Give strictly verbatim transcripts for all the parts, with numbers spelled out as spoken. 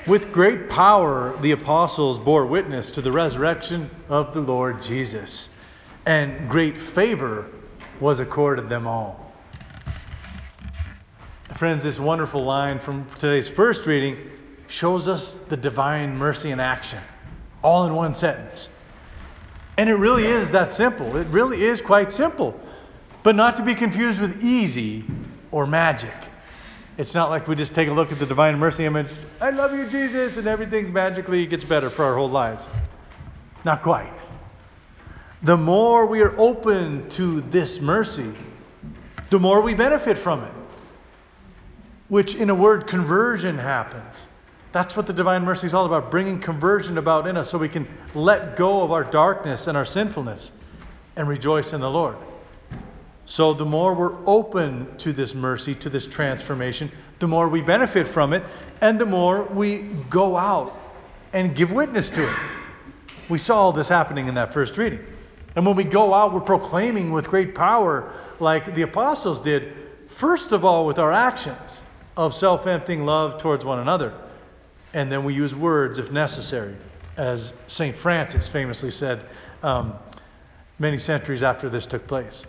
With great power, the apostles bore witness to the resurrection of the Lord Jesus, and great favor was accorded them all. Friends, this wonderful line from today's first reading shows us the divine mercy in action, all in one sentence. And it really is that simple. It really is quite simple, but not to be confused with easy or magic. It's not like we just take a look at the divine mercy image, I love you, Jesus, and everything magically gets better for our whole lives. Not quite. The more we are open to this mercy, the more we benefit from it. Which, in a word, conversion happens. That's what the divine mercy is all about, bringing conversion about in us so we can let go of our darkness and our sinfulness and rejoice in the Lord. So the more we're open to this mercy, to this transformation, the more we benefit from it, and the more we go out and give witness to it. We saw all this happening in that first reading. And when we go out, we're proclaiming with great power, like the apostles did, first of all with our actions of self-emptying love towards one another. And then we use words if necessary, as Saint Francis famously said um, many centuries after this took place.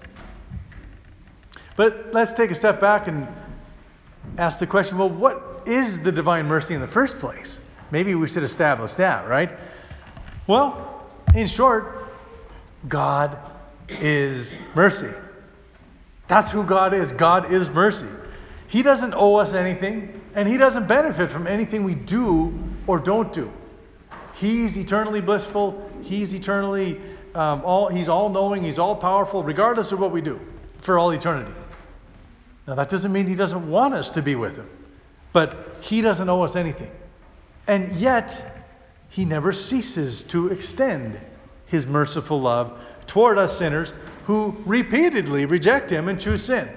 But let's take a step back and ask the question, well, what is the divine mercy in the first place? Maybe we should establish that, right? Well, in short, God is mercy. That's who God is. God is mercy. He doesn't owe us anything, and He doesn't benefit from anything we do or don't do. He's eternally blissful. He's eternally, um, all. He's all-knowing. He's all-powerful, regardless of what we do, for all eternity. Now, that doesn't mean He doesn't want us to be with Him, but He doesn't owe us anything. And yet, He never ceases to extend His merciful love toward us sinners who repeatedly reject Him and choose sin.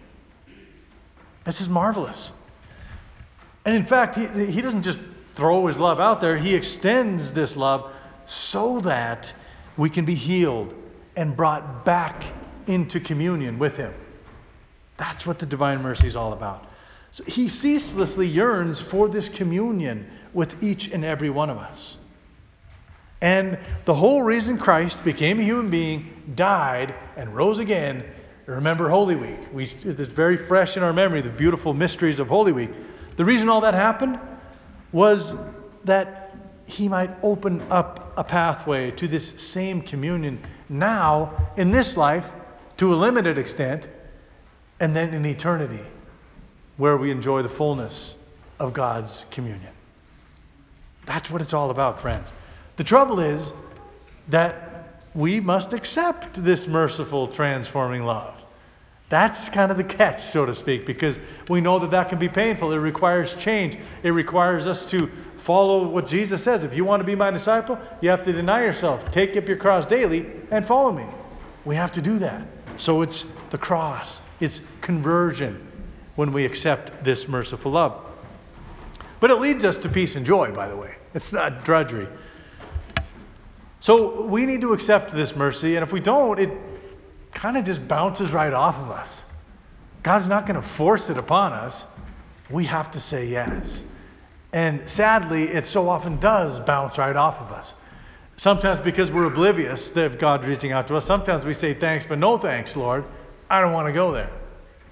This is marvelous. And in fact, he, he doesn't just throw His love out there. He extends this love so that we can be healed and brought back into communion with Him. That's what the divine mercy is all about. So He ceaselessly yearns for this communion with each and every one of us. And the whole reason Christ became a human being, died, and rose again, remember Holy Week. We, it's very fresh in our memory, the beautiful mysteries of Holy Week. The reason all that happened was that He might open up a pathway to this same communion now, in this life, to a limited extent, and then in eternity, where we enjoy the fullness of God's communion. That's what it's all about, friends. The trouble is that we must accept this merciful, transforming love. That's kind of the catch, so to speak, because we know that that can be painful. It requires change. It requires us to follow what Jesus says. If you want to be my disciple, you have to deny yourself, take up your cross daily, and follow me. We have to do that. So it's the cross. It's conversion when we accept this merciful love. But it leads us to peace and joy, by the way. It's not drudgery. So we need to accept this mercy, and if we don't, it kind of just bounces right off of us. God's not going to force it upon us. We have to say yes. And sadly, it so often does bounce right off of us. Sometimes because we're oblivious of God reaching out to us. Sometimes we say thanks, but no thanks, Lord. I don't want to go there.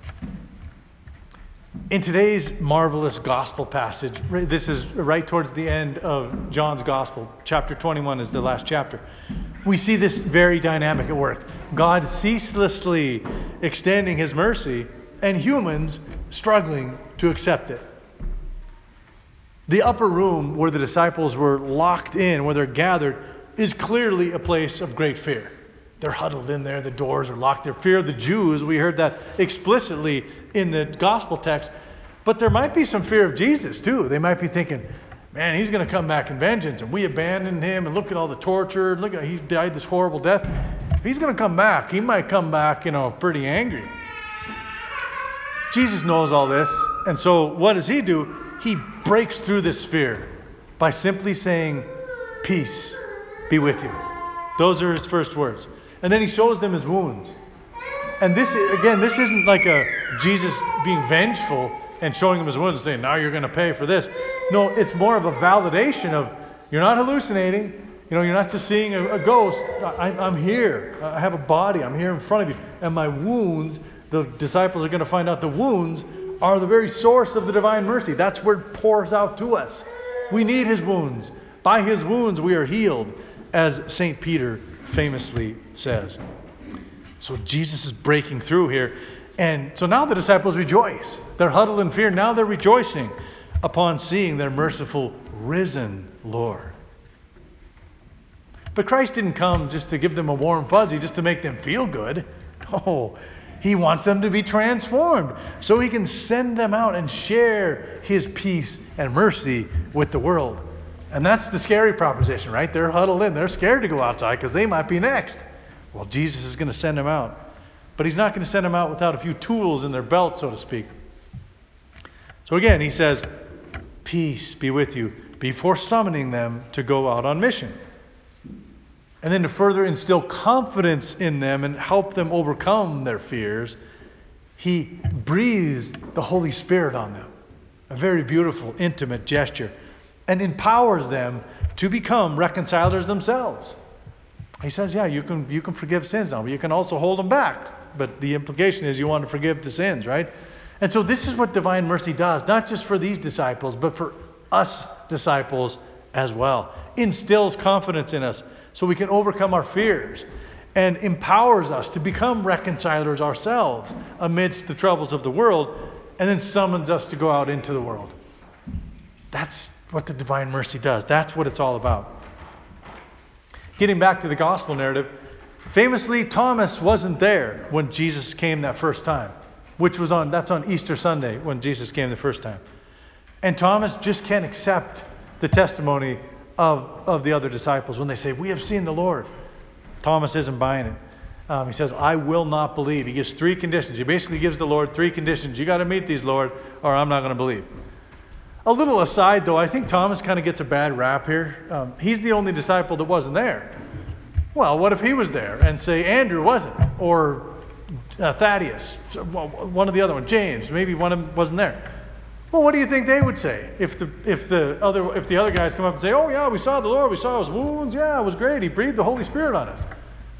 In today's marvelous gospel passage, this is right towards the end of John's gospel. Chapter twenty-one is the last chapter. We see this very dynamic at work. God ceaselessly extending His mercy and humans struggling to accept it. The upper room where the disciples were locked in, where they're gathered, is clearly a place of great fear. They're huddled in there. The doors are locked. They're fear of the Jews. We heard that explicitly in the gospel text. But there might be some fear of Jesus too. They might be thinking, man, He's going to come back in vengeance, and we abandoned Him, and look at all the torture. Look at He died this horrible death. If He's going to come back, He might come back, you know, pretty angry. Jesus knows all this. And so what does He do? He breaks through this fear by simply saying, peace be with you. Those are His first words. And then He shows them His wounds. And this, again, this isn't like a Jesus being vengeful. and showing him his wounds and saying, now you're going to pay for this. No, it's more of a validation of, you're not hallucinating. You know, you're not just seeing a, a ghost. I, I'm here. I have a body. I'm here in front of you. And my wounds, the disciples are going to find out the wounds are the very source of the divine mercy. That's where it pours out to us. We need his wounds. By his wounds we are healed, as Saint Peter famously says. So Jesus is breaking through here. And so now the disciples rejoice. They're huddled in fear. Now they're rejoicing upon seeing their merciful, risen Lord. But Christ didn't come just to give them a warm fuzzy, just to make them feel good. Oh, he wants them to be transformed so he can send them out and share his peace and mercy with the world. And that's the scary proposition, right? They're huddled in. They're scared to go outside because they might be next. Well, Jesus is going to send them out. But he's not going to send them out without a few tools in their belt, so to speak. So again, he says, peace be with you, before summoning them to go out on mission. And then to further instill confidence in them and help them overcome their fears, he breathes the Holy Spirit on them. A very beautiful, intimate gesture. And empowers them to become reconcilers themselves. He says, yeah, you can you can forgive sins now, but you can also hold them back. But the implication is you want to forgive the sins, right? And so this is what divine mercy does, not just for these disciples, but for us disciples as well. Instills confidence in us so we can overcome our fears, and empowers us to become reconcilers ourselves amidst the troubles of the world, and then summons us to go out into the world. That's what the divine mercy does. That's what it's all about. Getting back to the gospel narrative, famously, Thomas wasn't there when Jesus came that first time, which was on, that's on Easter Sunday when Jesus came the first time. And Thomas just can't accept the testimony of, of the other disciples when they say, we have seen the Lord. Thomas isn't buying it. Um, he says, I will not believe. He gives three conditions. He basically gives the Lord three conditions. You got to meet these, Lord, or I'm not going to believe. A little aside, though, I think Thomas kind of gets a bad rap here. Um, he's the only disciple that wasn't there. Well, what if he was there and say Andrew wasn't, or uh, Thaddeus, one of the other ones, James, maybe one of them wasn't there. Well, what do you think they would say if the if the other if the other guys come up and say, "Oh yeah, we saw the Lord, we saw his wounds, yeah, it was great. He breathed the Holy Spirit on us."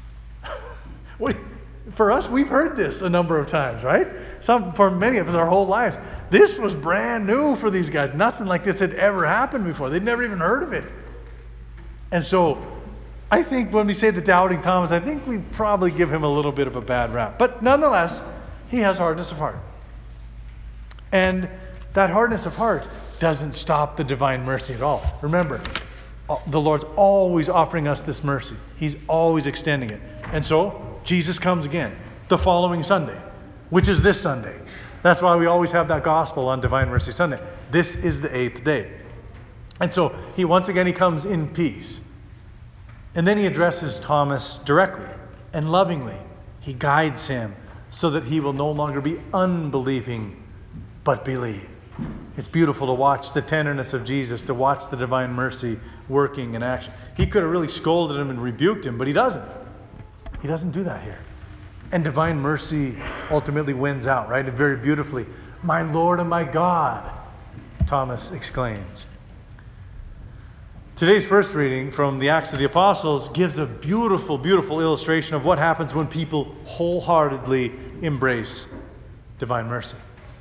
What, for us, we've heard this a number of times, right? Some for many of us, our whole lives. This was brand new for these guys. Nothing like this had ever happened before. They'd never even heard of it. And so, I think when we say the doubting Thomas, I think we probably give him a little bit of a bad rap. But nonetheless, he has hardness of heart. And that hardness of heart doesn't stop the divine mercy at all. Remember, the Lord's always offering us this mercy. He's always extending it. And so, Jesus comes again the following Sunday, which is this Sunday. That's why we always have that gospel on Divine Mercy Sunday. This is the eighth day. And so, he once again, he comes in peace. And then he addresses Thomas directly and lovingly. He guides him so that he will no longer be unbelieving, but believe. It's beautiful to watch the tenderness of Jesus, to watch the divine mercy working in action. He could have really scolded him and rebuked him, but he doesn't. He doesn't do that here. And divine mercy ultimately wins out, right? And very beautifully, "My Lord and my God," Thomas exclaims. Today's first reading from the Acts of the Apostles gives a beautiful, beautiful illustration of what happens when people wholeheartedly embrace divine mercy.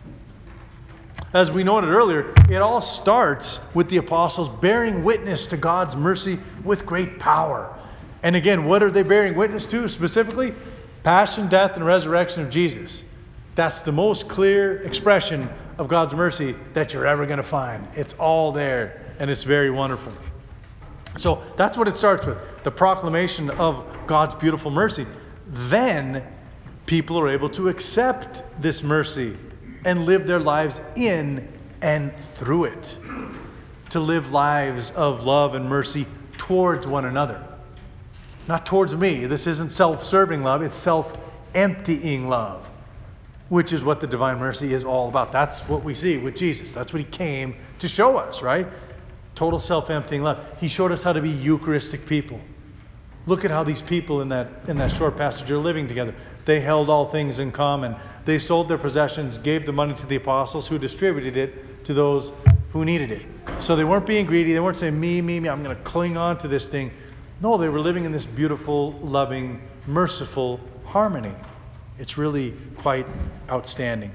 As we noted earlier, it all starts with the apostles bearing witness to God's mercy with great power. And again, what are they bearing witness to specifically? Passion, death, and resurrection of Jesus. That's the most clear expression of God's mercy that you're ever going to find. It's all there, and it's very wonderful. So that's what it starts with, the proclamation of God's beautiful mercy. Then people are able to accept this mercy and live their lives in and through it. To live lives of love and mercy towards one another. Not towards me. This isn't self-serving love. It's self-emptying love. Which is what the divine mercy is all about. That's what we see with Jesus. That's what he came to show us, right? Total self-emptying love. He showed us how to be Eucharistic people. Look at how these people in that in that short passage are living together. They held all things in common. They sold their possessions, gave the money to the apostles, who distributed it to those who needed it. So they weren't being greedy. They weren't saying, me, me, me, I'm going to cling on to this thing. No, they were living in this beautiful, loving, merciful harmony. It's really quite outstanding.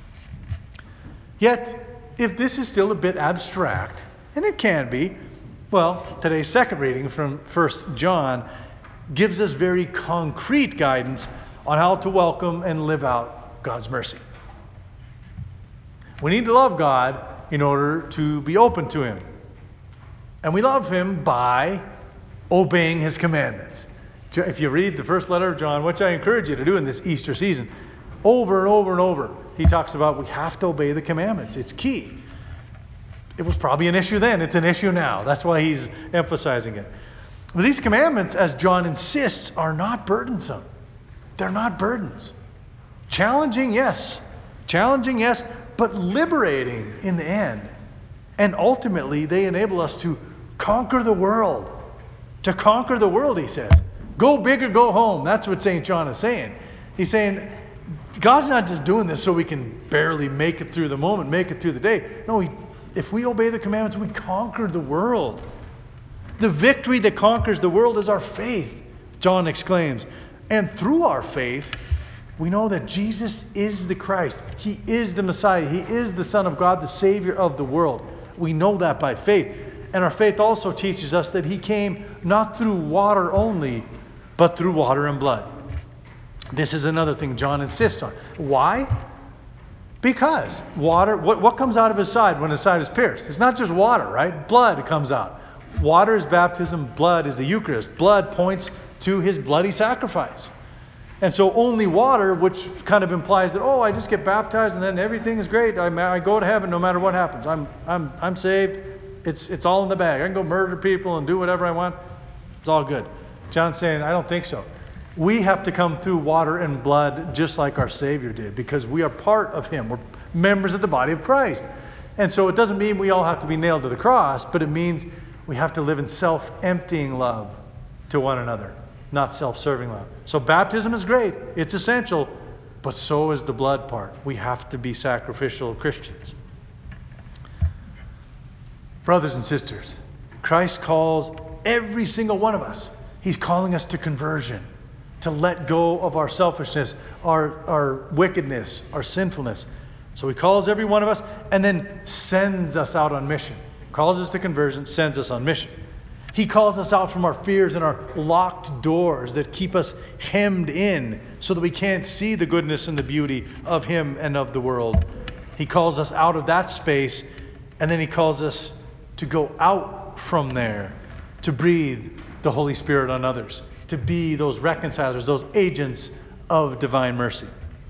Yet, if this is still a bit abstract, and it can be, well, today's second reading from First John gives us very concrete guidance on how to welcome and live out God's mercy. We need to love God in order to be open to Him. And we love Him by obeying His commandments. If you read the first letter of John, which I encourage you to do in this Easter season, over and over and over, he talks about we have to obey the commandments. It's key. It was probably an issue then. It's an issue now. That's why he's emphasizing it. But these commandments, as John insists, are not burdensome. They're not burdens. Challenging, yes. Challenging, yes, but liberating in the end. And ultimately, they enable us to conquer the world. To conquer the world, he says. Go big or go home. That's what Saint John is saying. He's saying, God's not just doing this so we can barely make it through the moment, make it through the day. No, he, if we obey the commandments, we conquer the world. The victory that conquers the world is our faith, John exclaims. And through our faith, we know that Jesus is the Christ. He is the Messiah. He is the Son of God, the Savior of the world. We know that by faith. And our faith also teaches us that He came not through water only, but through water and blood. This is another thing John insists on. Why? Because water, what, what comes out of His side when His side is pierced? It's not just water, right? Blood comes out. Water is baptism, blood is the Eucharist. Blood points to His bloody sacrifice. And so only water, which kind of implies that, oh, I just get baptized and then everything is great. I, I go to heaven no matter what happens. I'm I'm I'm saved. It's it's all in the bag. I can go murder people and do whatever I want. It's all good. John's saying, I don't think so. We have to come through water and blood just like our Savior did, because we are part of Him. We're members of the body of Christ. And so it doesn't mean we all have to be nailed to the cross, but it means we have to live in self-emptying love to one another, not self-serving love. So baptism is great. It's essential, but so is the blood part. We have to be sacrificial Christians. Brothers and sisters, Christ calls every single one of us. He's calling us to conversion, to let go of our selfishness, our, our wickedness, our sinfulness. So He calls every one of us and then sends us out on mission. Calls us to conversion, sends us on mission. He calls us out from our fears and our locked doors that keep us hemmed in so that we can't see the goodness and the beauty of Him and of the world. He calls us out of that space, and then He calls us to go out from there, to breathe the Holy Spirit on others, to be those reconcilers, those agents of divine mercy.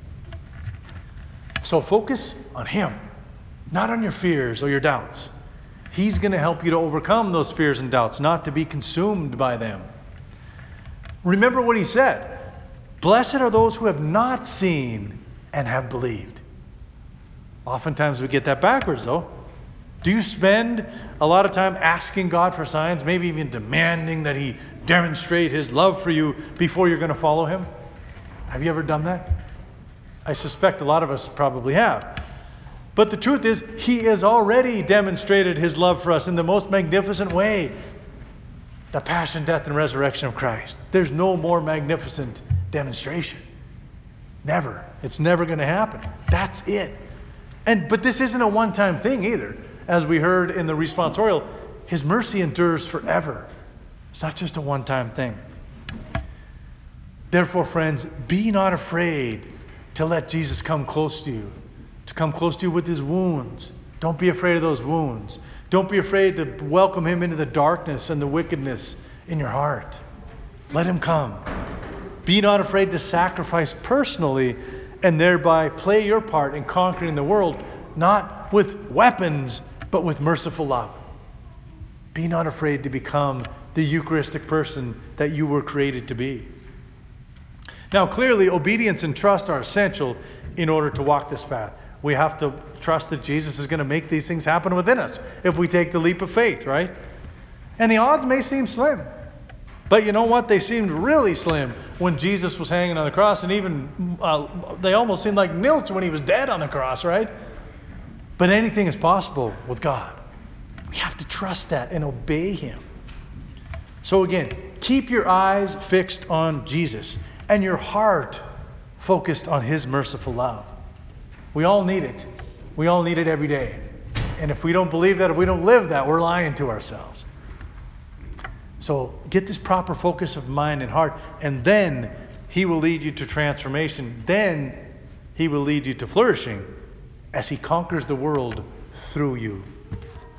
So focus on Him, not on your fears or your doubts. He's going to help you to overcome those fears and doubts, not to be consumed by them. Remember what He said. Blessed are those who have not seen and have believed. Oftentimes we get that backwards, though. Do you spend a lot of time asking God for signs, maybe even demanding that He demonstrate His love for you before you're going to follow Him? Have you ever done that? I suspect a lot of us probably have. But the truth is, He has already demonstrated His love for us in the most magnificent way. The passion, death, and resurrection of Christ. There's no more magnificent demonstration. Never. It's never going to happen. That's it. And but this isn't a one-time thing either. As we heard in the responsorial, His mercy endures forever. It's not just a one-time thing. Therefore, friends, be not afraid to let Jesus come close to you. To come close to you with His wounds. Don't be afraid of those wounds. Don't be afraid to welcome Him into the darkness and the wickedness in your heart. Let Him come. Be not afraid to sacrifice personally and thereby play your part in conquering the world, not with weapons, but with merciful love. Be not afraid to become the Eucharistic person that you were created to be. Now, clearly, obedience and trust are essential in order to walk this path. We have to trust that Jesus is going to make these things happen within us if we take the leap of faith, right? And the odds may seem slim. But you know what? They seemed really slim when Jesus was hanging on the cross, and even uh, they almost seemed like nilts when he was dead on the cross, right? But anything is possible with God. We have to trust that and obey him. So again, keep your eyes fixed on Jesus and your heart focused on his merciful love. We all need it. We all need it every day. And if we don't believe that, if we don't live that, we're lying to ourselves. So get this proper focus of mind and heart, and then he will lead you to transformation. Then he will lead you to flourishing as he conquers the world through you.